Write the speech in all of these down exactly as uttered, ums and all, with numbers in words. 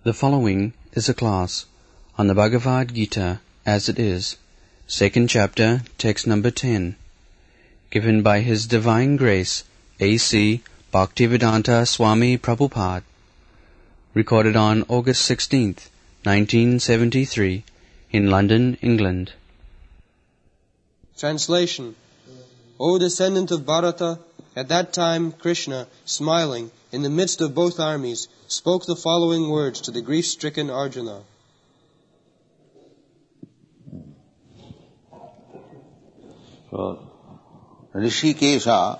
The following is a class on the Bhagavad Gita as it is, second chapter, text number ten, given by His Divine Grace A C Bhaktivedanta Swami Prabhupada, recorded on August sixteenth, nineteen seventy-three, in London, England. Translation. O descendant of Bharata, at that time Krishna, smiling, in the midst of both armies, spoke the following words to the grief-stricken Arjuna. So, Rishikesha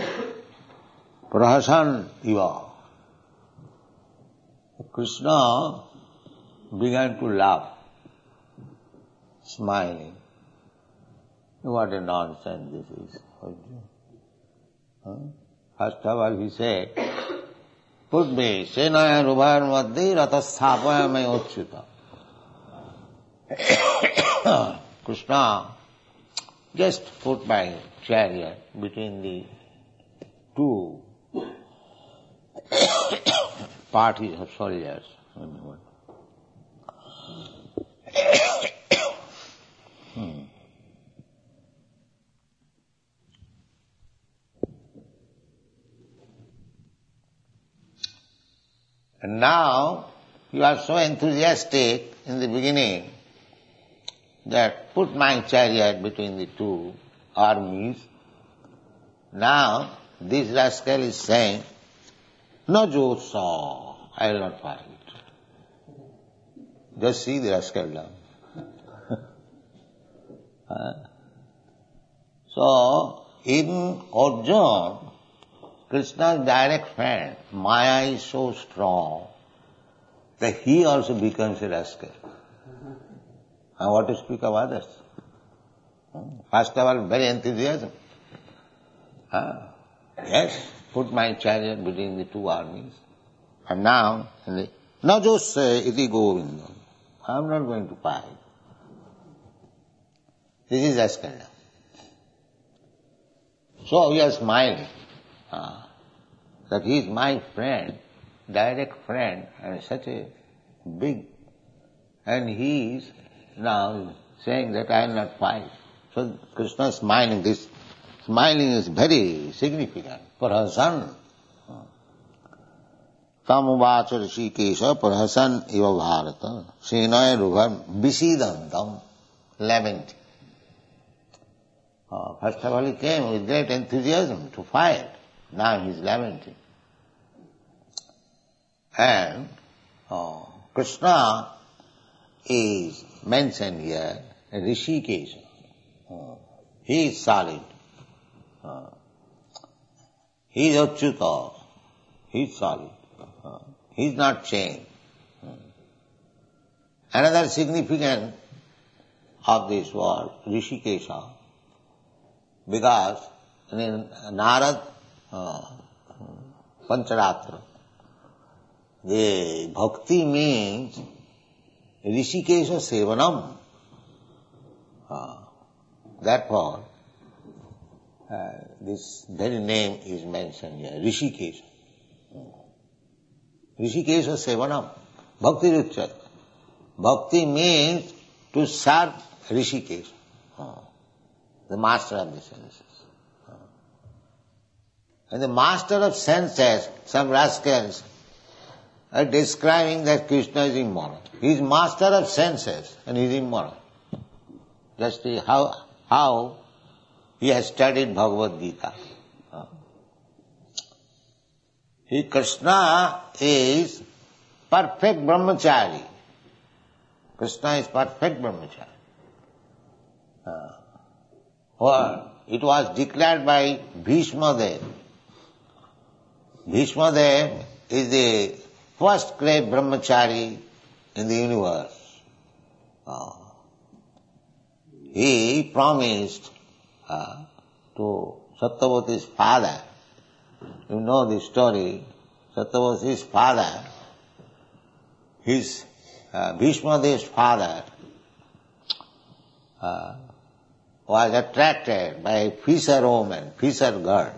prahasan iva. Krishna began to laugh, smiling. What a nonsense this is. Huh? First of all he said, put me, senaya rubhar madhye ratasthapaya me ochyuta. Krishna just put my chariot between the two parties of soldiers. hmm. And now you are so enthusiastic in the beginning that put my chariot between the two armies. Now this rascal is saying, no josa, I will not fight. Just see the rascal now. uh, so in Arjuna, Krishna's direct friend, Maya is so strong that he also becomes a rascal. And what to speak of others? First of all, very enthusiasm. Uh, yes, put my chariot between the two armies. And now, na jose iti govinda. I am not going to fight. This is rascal. So we are smiling. Uh, that he is my friend, direct friend, and such a big, and he is now saying that I will not fight. So Krishna is smiling. This smiling is very significant for her son. Tamuvacha Rishikesha Prahasan Iva Bharata Senaya Rubham Visidantam, lamenting. Uh, first of all he came with great enthusiasm to fight. Now he is lamenting. And uh, Krishna is mentioned here, Rishikesha. Uh, he is solid. Uh, he is Achyuta. He is solid. Uh, he is not changed. Uh, another significance of this word, Rishikesha, because in Narad Uh, Pancharatra. The bhakti means Rishikesha Sevanam. Uh, therefore, uh, this very name is mentioned here, Rishikesha. Rishikesha Sevanam. Bhakti Ruchat. Bhakti means to serve Rishikesha, uh, the master of the senses. And the master of senses, some rascals, are describing that Krishna is immoral. He is master of senses and he is immoral. Just see how, how he has studied Bhagavad Gita. He, Krishna is perfect brahmachari. Krishna is perfect brahmachari. Uh, well, it was declared by Bhishma Dev. Bhishma Dev is the first great brahmachari in the universe. Uh, he promised uh, to Satyavati's father, you know the story, Satyavati's father, his uh, Bhishma Dev's father uh, was attracted by a fisher woman, fisher girl.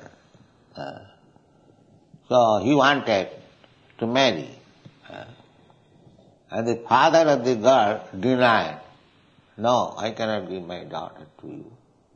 Uh, So he wanted to marry. And the father of the girl denied, no, I cannot give my daughter to you.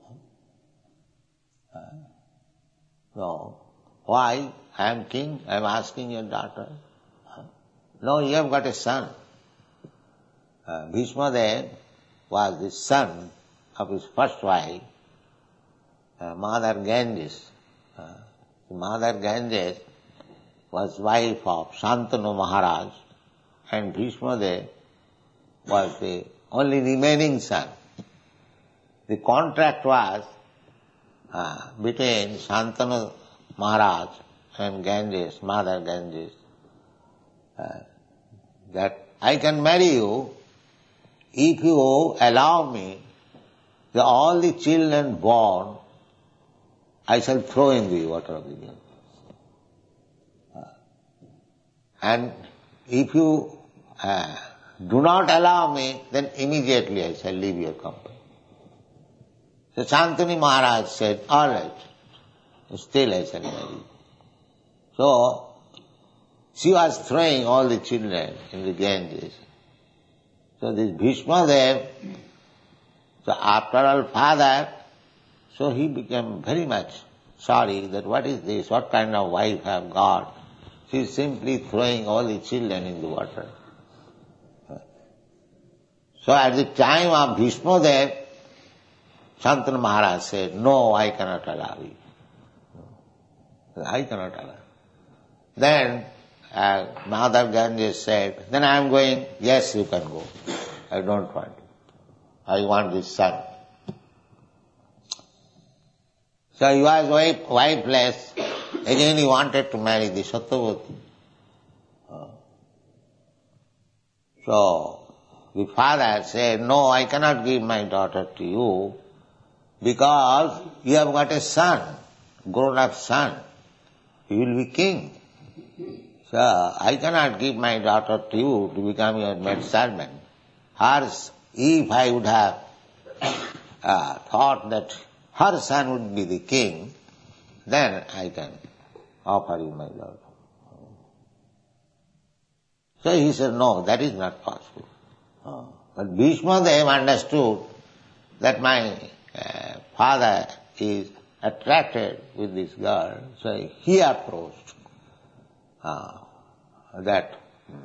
No. Why? I am king, I am asking your daughter. No, you have got a son. Uh, Bhishma Dev was the son of his first wife, uh, Mother Ganges. Uh, Mother Ganges was wife of Shantanu Maharaj, and Bhishma Dev was the only remaining son. The contract was uh, between Shantanu Maharaj and Ganges, Mother Ganges, uh, that I can marry you if you allow me that all the children born I shall throw in the water of the Ganges. Uh, and if you uh, do not allow me, then immediately I shall leave your company. So Shantanu Maharaj said, all right, still I shall marry you. So she was throwing all the children in the Ganges. So this Bhishma Dev, so after all father, so he became very much sorry that what is this, what kind of wife I have got. She is simply throwing all the children in the water. So at the time of Bhishma Dev, Shantanu Maharaj said, no, I cannot allow you. I cannot allow. Then uh, Mother Ganges said, then I am going. Yes, you can go. I don't want you. I want this son. So he was wife, wifeless. Again he wanted to marry the Satyavati. Uh, so the father said, no, I cannot give my daughter to you because you have got a son, grown-up son. He will be king. So I cannot give my daughter to you to become your maid servant. Hers, if I would have uh, thought that her son would be the king, then I can offer you my daughter. So he said, no, that is not possible. Uh, but Bhishma Dev understood that my uh, father is attracted with this girl, so he approached uh, that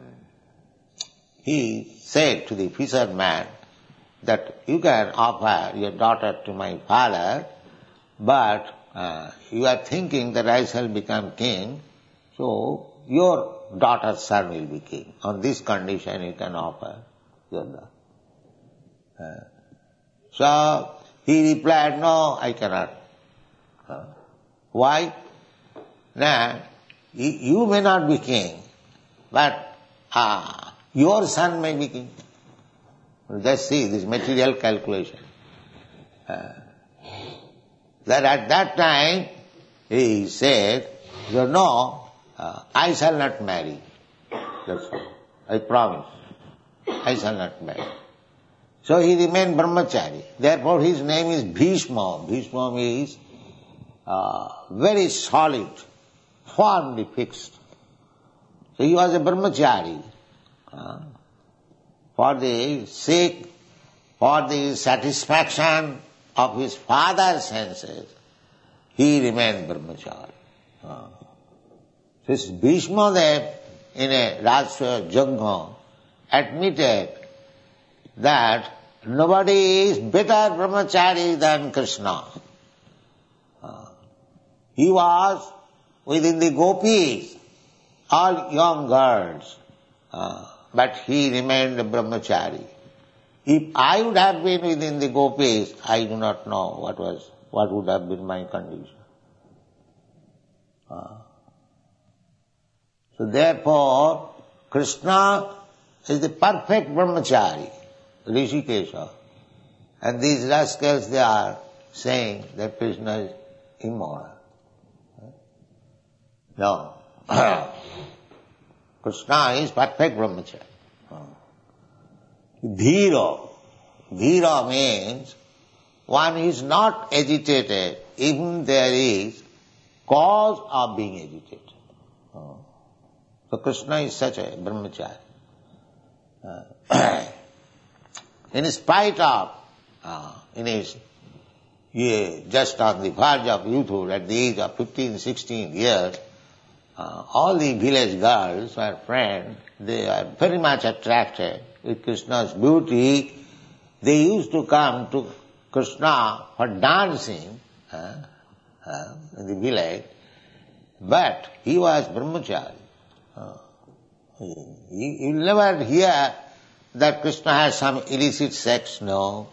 he said to the fisherman that you can offer your daughter to my father, but uh, you are thinking that I shall become king, so your daughter's son will be king. On this condition you can offer your daughter. Uh, so he replied, no, I cannot. Uh, why? Now, you may not be king, but uh, your son may be king. Just see this material calculation. Uh, that at that time he said, no, uh, I shall not marry. That's all. I promise. I shall not marry. So he remained brahmachari. Therefore his name is Bhishma. Bhishma means uh, very solid, firmly fixed. So he was a brahmachari. Uh, for the sake, for the satisfaction of his father's senses, he remained brahmachari. Uh, this Bhishma Dev in a Rajasuya Yajna admitted that nobody is better brahmachari than Krishna. Uh, he was within the gopis, all young girls, uh, but he remained a brahmachari. If I would have been within the gopis, I do not know what was what would have been my condition. Uh, so therefore, Krishna is the perfect brahmachari, Rishikesha. And these rascals, they are saying that Krishna is immoral. No. Krishna is perfect brahmachari. Dhira. Dhira means one is not agitated even there is cause of being agitated. So Krishna is such a brahmachari. Uh, in spite of, uh, in his, yeah, just on the verge of youthhood, at the age of fifteen, sixteen years, uh, all the village girls were friends. They are very much attracted with Krishna's beauty. They used to come to Krishna for dancing uh, uh, in the village, but he was brahmachari. Uh, you, you never hear that Krishna has some illicit sex, no.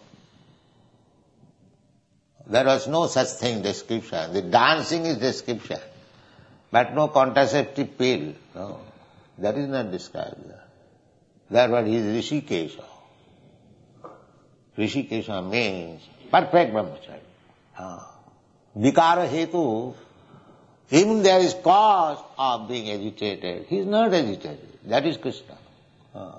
There was no such thing description. The dancing is description, but no contraceptive pill, no. That is not described there. That was his Rishikesha. Rishikesha means perfect brahmacharya. Ah. Vikara hetu, even there is cause of being agitated, he is not agitated. That is Krishna. Ah.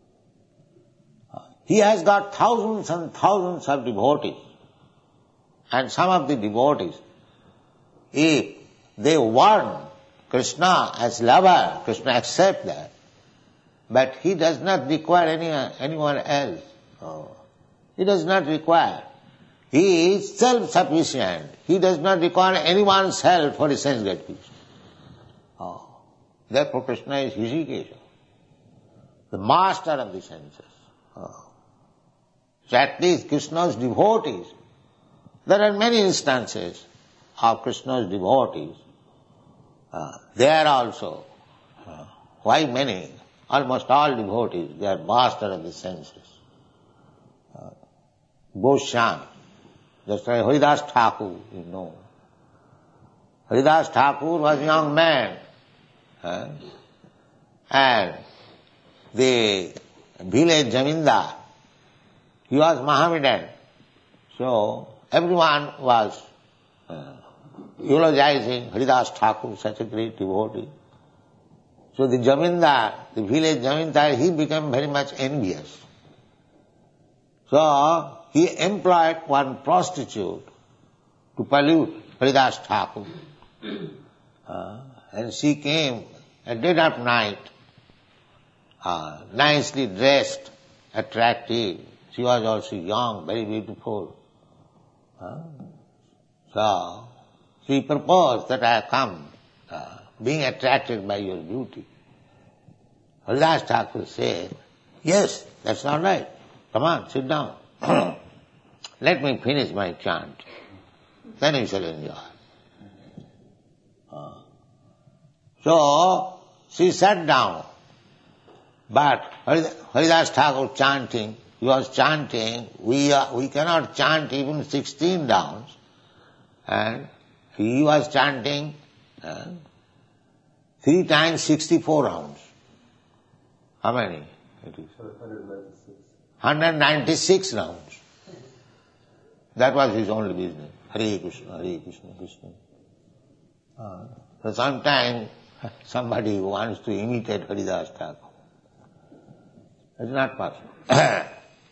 He has got thousands and thousands of devotees. And some of the devotees, if they want Krishna as lover, Krishna accepts that. But he does not require any, anyone else. Oh. He does not require. He is self-sufficient. He does not require anyone's help for his sense gratification. Oh. Therefore Krishna is Rishikesha, the master of the senses. Oh. So at least Krishna's devotees, there are many instances of Krishna's devotees. Uh, they are also, uh, why many? Almost all devotees, they are master of the senses. Uh, Goswami, just like Haridas Thakur, you know. Haridas Thakur was a young man, uh, and the village Jamindar, he was Mohammedan, so everyone was uh, eulogizing Haridas Thakur, such a great devotee. So the Jamindar, the village Jamindar, he became very much envious. So he employed one prostitute to pollute Haridas Thakur. Uh, and she came at dead of night, uh, nicely dressed, attractive. She was also young, very beautiful. Uh, so she proposed that I have come, uh, being attracted by your beauty. Haridas Thakur said, yes, that's all right. Come on, sit down. Let me finish my chant. Then you shall enjoy. Uh, so she sat down. But Haridas Thakur chanting, he was chanting, we, are, we cannot chant even sixteen rounds. And he was chanting uh, three times sixty-four rounds. How many? It is? one hundred ninety-six rounds. That was his only business. Hare Krishna, Hare Krishna, Krishna. Uh, so sometimes somebody wants to imitate Haridas Thakur. It's not possible.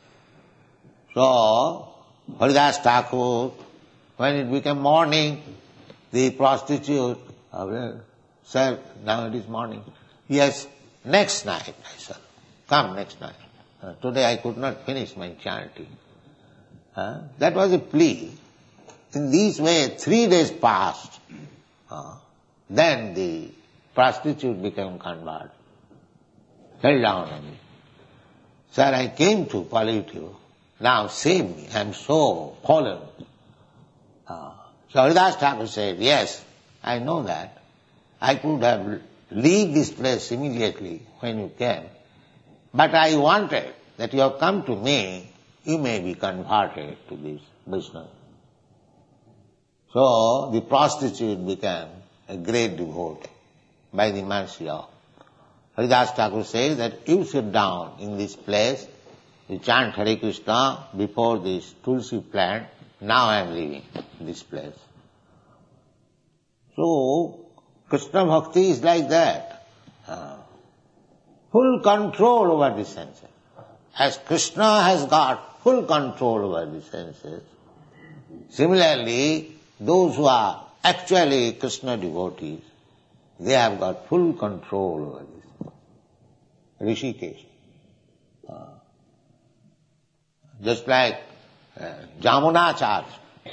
So, Haridas Thakur, when it became morning, the prostitute said, now it is morning. Yes, next night, I said, come next night. Uh, today I could not finish my chanting. Uh, that was a plea. In this way, three days passed. Uh, then the prostitute became converted. Fell down on me. Sir, I came to pollute you. Now save me. I am so fallen. Uh, so Haridas Thakur said, yes, I know that. I could have leave this place immediately when you came. But I wanted that you have come to me, you may be converted to this business. So the prostitute became a great devotee by the mercy of Haridas Thakur says that you sit down in this place, you chant Hare Krishna before this Tulsi plant, now I am leaving this place. So, Krishna Bhakti is like that. Uh, full control over the senses. As Krishna has got full control over the senses, similarly, those who are actually Krishna devotees, they have got full control over this. Rishikesh. Uh, just like uh, Jamunacharya,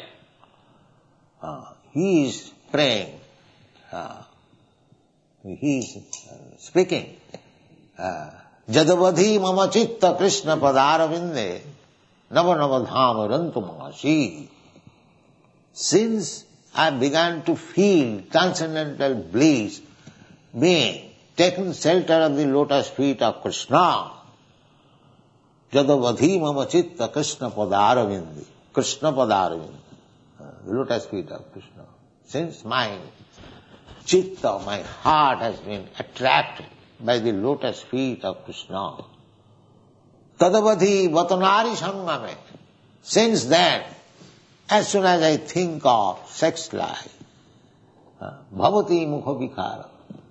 uh, he is praying, uh, he is uh, speaking, uh, Jadavadhi mama chitta Krishna padaravinde nava nava dhama rantumasi. Since I began to feel transcendental bliss being taken shelter of the lotus feet of Krishna, Jadavadhi mama chitta Krishna padaravinde, Krishna padaravinde, the lotus feet of Krishna. Since my chitta, my heart has been attracted by the lotus feet of Krishna, Tadavadhi vatanari sangame. Since then, as soon as I think of sex life, bhavati mukha vikara,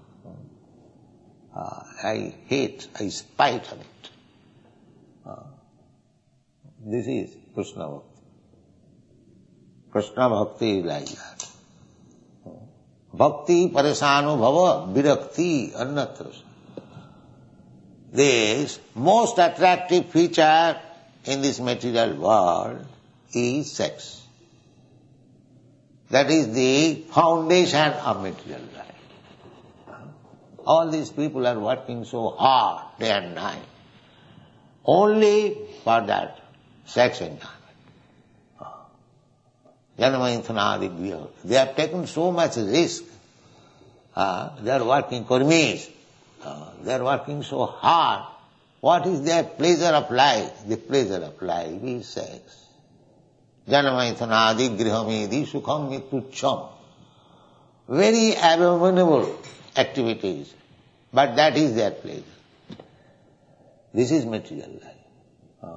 I hate, I spite of it. This is Krishna Bhakti. Krishna Bhakti is like that. Bhakti paresanu bhava virakti annatra. This most attractive feature in this material world is sex. That is the foundation of material life. All these people are working so hard day and night only for that sex enjoyment. Janamainthanadi, they have taken so much risk. Uh, they are working kurmis. Uh, they are working so hard. What is their pleasure of life? The pleasure of life is sex. Janamainthanadi grihamedi sukham mitucham. Very abominable activities, but that is their pleasure. This is material life. Uh.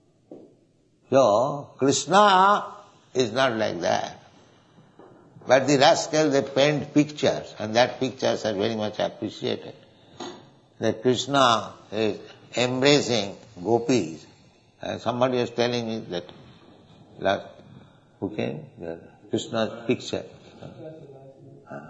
So, Krishna is not like that. But the rascals, they paint pictures, and that pictures are very much appreciated. That Krishna is embracing gopis. And somebody was telling me that last, who came? The Krishna's picture. Uh.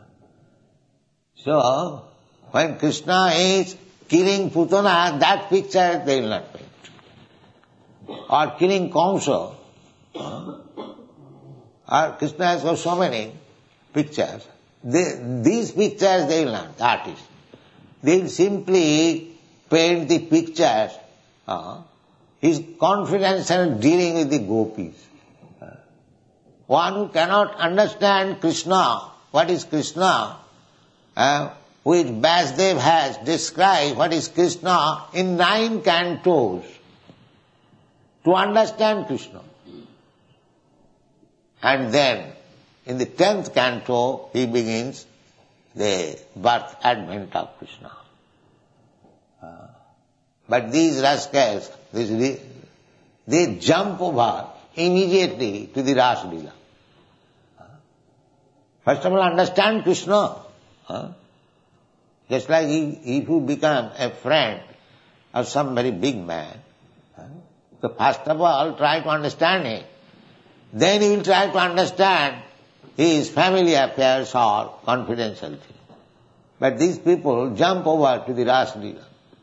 So, when Krishna is killing Putana, that picture they will not paint. Or killing Kamsa. Uh, or Krishna has got so many pictures. They, these pictures they will not, the artists. They will simply paint the pictures. Uh, his confidential dealing with the gopis. Uh, one who cannot understand Krishna, what is Krishna, uh, which Vasudev has described what is Krishna in nine cantos. To understand Krishna. And then, in the tenth canto, he begins the birth advent of Krishna. Uh, but these rascals, this, they jump over immediately to the Ras Leela. Uh, first of all, understand Krishna. Uh, just like if, if you become a friend of some very big man, uh, so first of all, try to understand him. Then he will try to understand his family affairs or confidential things. But these people jump over to the Ras Leela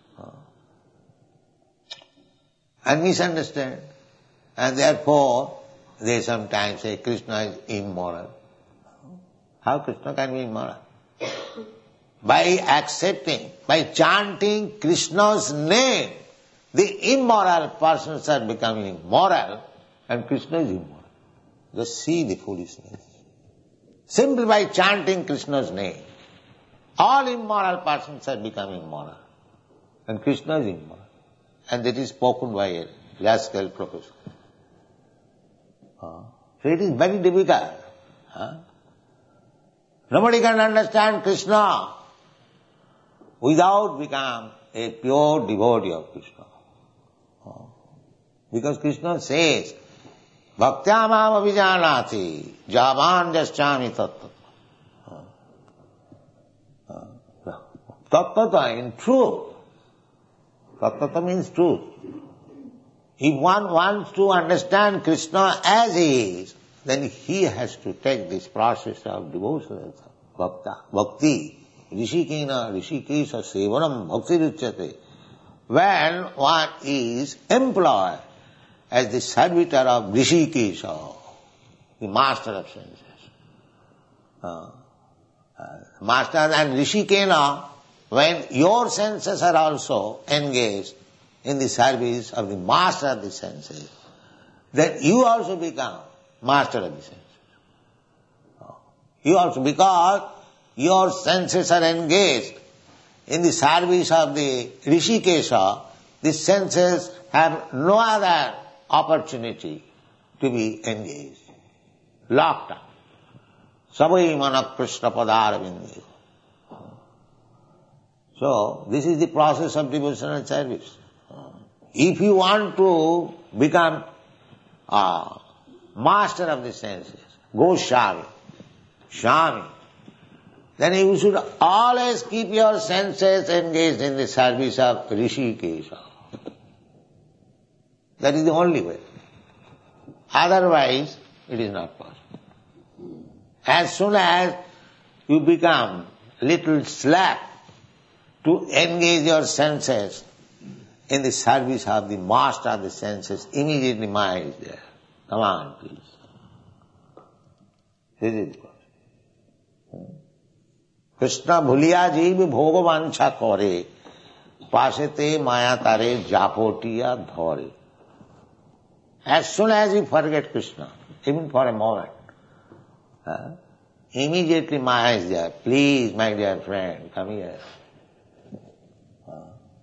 and misunderstand. And therefore, they sometimes say Krishna is immoral. How Krishna can be immoral? By accepting, by chanting Krishna's name, the immoral persons are becoming moral and Krishna is immoral. Just see the foolishness. Simply by chanting Krishna's name, all immoral persons are becoming moral and Krishna is immoral. And that is spoken by a rascal professor. Uh, so it is very difficult. Huh? Nobody can understand Krishna without becoming a pure devotee of Krishna. Uh, because Krishna says, Bhaktyamam avijanati javan jaschami tattva. Tattva in truth. Tattva means truth. If one wants to understand Krishna as he is, then he has to take this process of devotion, bhakta, bhakti, rishikena, rishikesha sevanam bhakti ruchyate. when one is employed as the servitor of Rishikesha, the master of senses. Uh, uh, master and Rishikena, when your senses are also engaged in the service of the master of the senses, then you also become master of the senses. You also, because your senses are engaged in the service of the Rishikesha, the senses have no other opportunity to be engaged. Locked up. Savai manak krishna padaravindu. So, this is the process of devotional service. If you want to become a master of the senses, Goswami, Swami, then you should always keep your senses engaged in the service of Rishikesha. That is the only way. Otherwise, it is not possible. As soon as you become little slack to engage your senses in the service of the master of the senses, immediately Maya is there. Come on, please. This is the process. Krishna bhuliya jeev bhoga vancha kore, pasete maya tare japotiya dhore. As soon as you forget Krishna, even for a moment, uh, immediately Maya is there. Please, my dear friend, come here. Uh,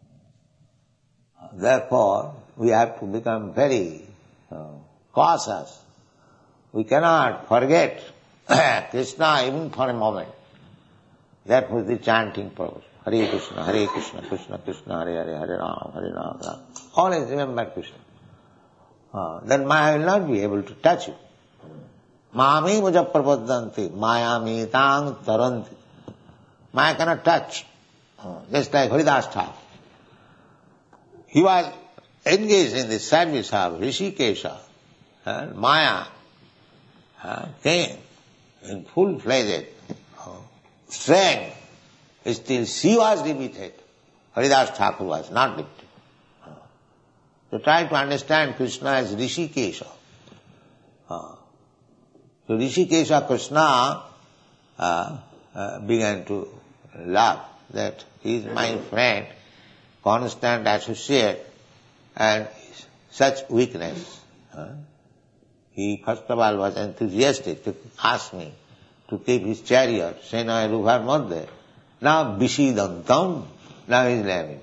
therefore, we have to become very uh, cautious. We cannot forget Krishna even for a moment. That was the chanting purpose. Hare Krishna, Hare Krishna, Krishna Krishna, Hare Hare, Hare Rama, Hare Rama. Always remember Krishna. Uh, then Maya will not be able to touch you. Mami muja prapaddanti, Maya mitang taranti. Maya cannot touch. Uh, just like Haridas Thakur. He was engaged in the service of Rishikesha. Uh, Maya uh, came in full-fledged uh, strength. Still she was limited. Haridas Thakur was not limited. So try to understand Krishna as Rishikesha. Uh, so Rishikesha Krishna uh, uh, began to laugh that he is my friend, constant associate, and such weakness. Uh, he first of all was enthusiastic to ask me to keep his chariot, Sena Ruvar Madhya. Now Vishidantam, now he is lamenting.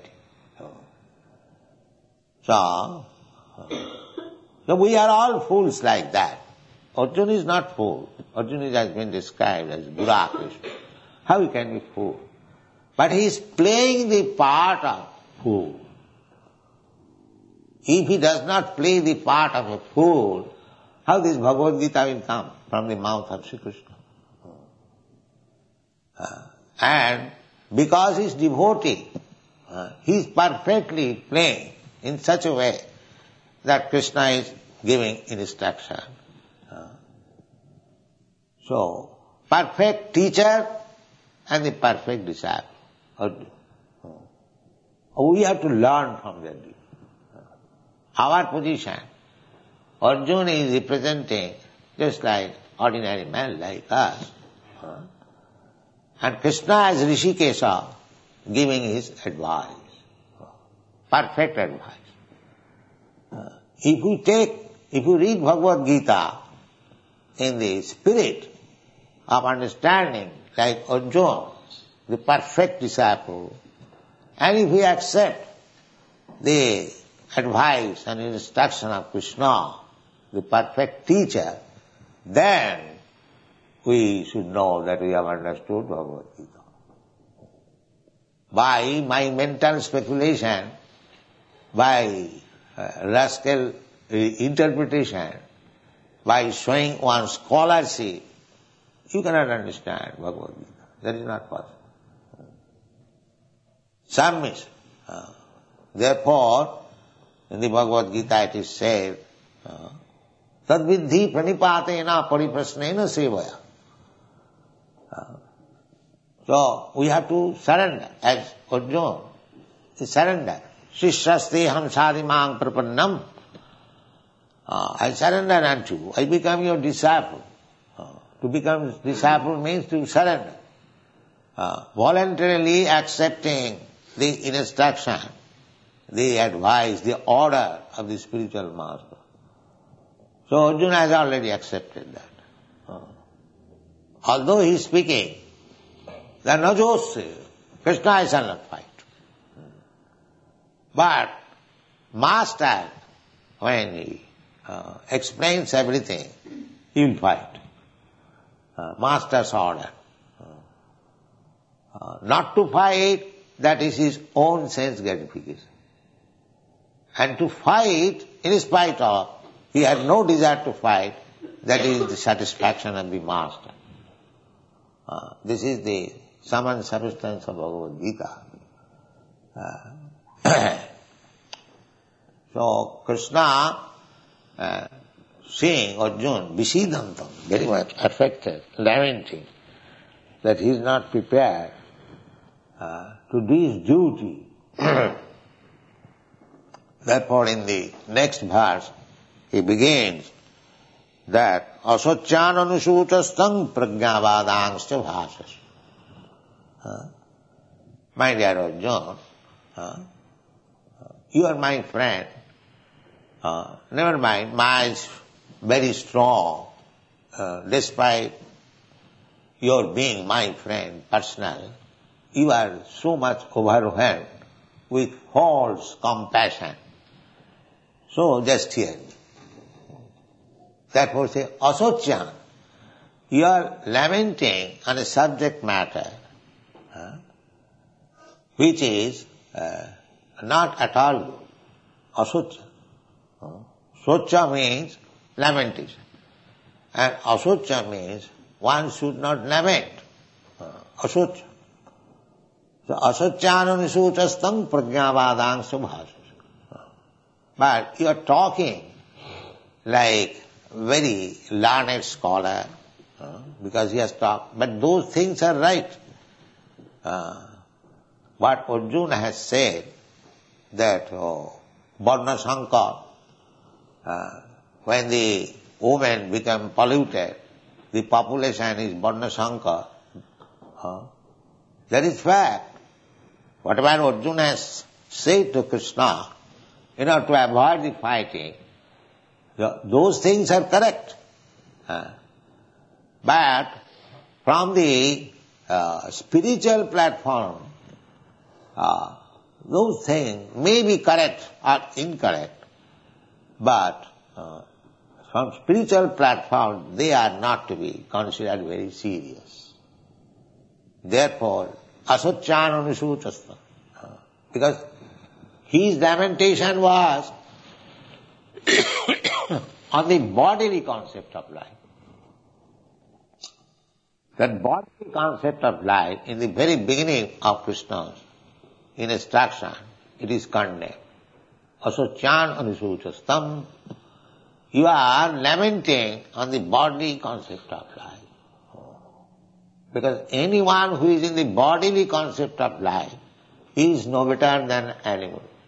So, so we are all fools like that. Arjuna is not fool. Arjuna has been described as Dura Krishna. How he can be fool? But he is playing the part of fool. If he does not play the part of a fool, how this Bhagavad Gita will come from the mouth of Sri Krishna? Uh, and because he is devotee, uh, he is perfectly playing in such a way that Krishna is giving instruction. Uh, so, perfect teacher and the perfect disciple. Uh, we have to learn from them. Uh, our position, Arjuna is representing just like ordinary man like us. Uh, and Krishna as Rishikesha giving his advice. Perfect advice. Uh, if you take, if you read Bhagavad Gita in the spirit of understanding, like Arjuna, the perfect disciple, and if we accept the advice and instruction of Krishna, the perfect teacher, then we should know that we have understood Bhagavad Gita. By my mental speculation, by uh, rascal uh, interpretation, by showing one's scholarship, you cannot understand Bhagavad Gita. That is not possible. Submission. Uh, therefore, in the Bhagavad Gita it is said, Tadvidhi pranipatena pariprasnena sevaya. Uh, so, we have to surrender, as Arjuna, to surrender. Shishyasti hamsadimang prapannam. Uh, I surrender unto you. I become your disciple. Uh, to become disciple means to surrender. Uh, voluntarily accepting the instruction, the advice, the order of the spiritual master. So Arjuna has already accepted that. Uh, although he is speaking, there are no jokes. Krishna, I shall not fight. But master, when he uh, explains everything, he will fight. Uh, master's order. Uh, not to fight, that is his own sense gratification. And to fight, in spite of, he had no desire to fight, that is the satisfaction of the master. Uh, this is the sum and substance of Bhagavad Gita. Uh, so Krishna, uh, seeing Arjuna, Vishidantam, very much affected, lamenting that he is not prepared uh, to do his duty. Therefore in the next verse he begins that asocyan anusutastam pragyavadangscha bhasas. Uh, my dear Arjuna, uh, you are my friend. Uh, never mind, Maya is very strong, uh, despite your being my friend, personal. You are so much overwhelmed with false compassion. So just hear me. Therefore say, asocyan, you are lamenting on a subject matter, uh, which is uh, not at all good. Asocya. Uh, socha means lamentation. And asocya means one should not lament. Uh, asocya. So asocyananisuchastam pragyavadangsha bhasas. But you are talking like very learned scholar, uh, because he has talked. But those things are right. Uh, what Arjuna has said, that oh, Varna Sankar, uh, when the women become polluted, the population is Varna Sankar. Uh, that is fact. Whatever Arjuna has said to Krishna, in order to avoid the fighting, those things are correct. Uh, but from the uh, spiritual platform, uh, those things may be correct or incorrect, but uh, from spiritual platform they are not to be considered very serious. Therefore, asocyan anusuchastam, uh, because his lamentation was on the bodily concept of life. That bodily concept of life, in the very beginning of Krishna's instruction, it is condemned. Asocyan anusuchastam, you are lamenting on the bodily concept of life. Because anyone who is in the bodily concept of life is no better than an animal.